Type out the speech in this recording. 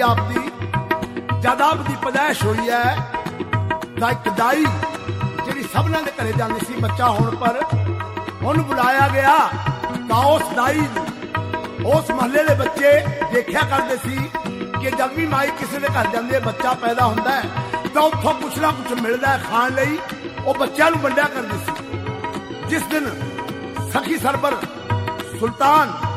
आप दी जद आप दी पैदाइश हुई है तां एक दाई जिहड़ी सबनां दे घरे जांदी सी बच्चा होण पर उहनूं बुलाया गया तां उस दाई उस महल्ले दे बच्चे देखिया करदे सी कि जब भी माई किसी के घर जाती है बच्चा पैदा होता है तो उत्थों कुछ ना कुछ मिलता है खाण लई वो बच्चों वंडिया करदी सी। जिस दिन सखी सरबर सुल्तान